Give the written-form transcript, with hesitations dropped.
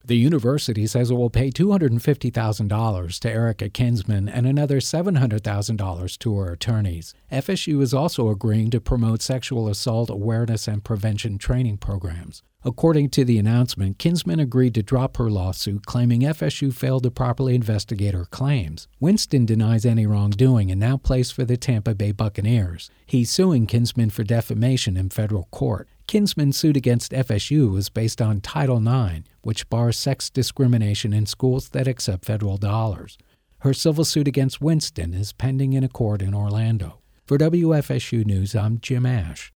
The university says it will pay $250,000 to Erica Kinsman and another $700,000 to her attorneys. FSU is also agreeing to promote sexual assault awareness and prevention training programs. According to the announcement, Kinsman agreed to drop her lawsuit, claiming FSU failed to properly investigate her claims. Winston denies any wrongdoing and now plays for the Tampa Bay Buccaneers. He's suing Kinsman for defamation in federal court. Kinsman's suit against FSU is based on Title IX, which bars sex discrimination in schools that accept federal dollars. Her civil suit against Winston is pending in a court in Orlando. For WFSU News, I'm Jim Ash.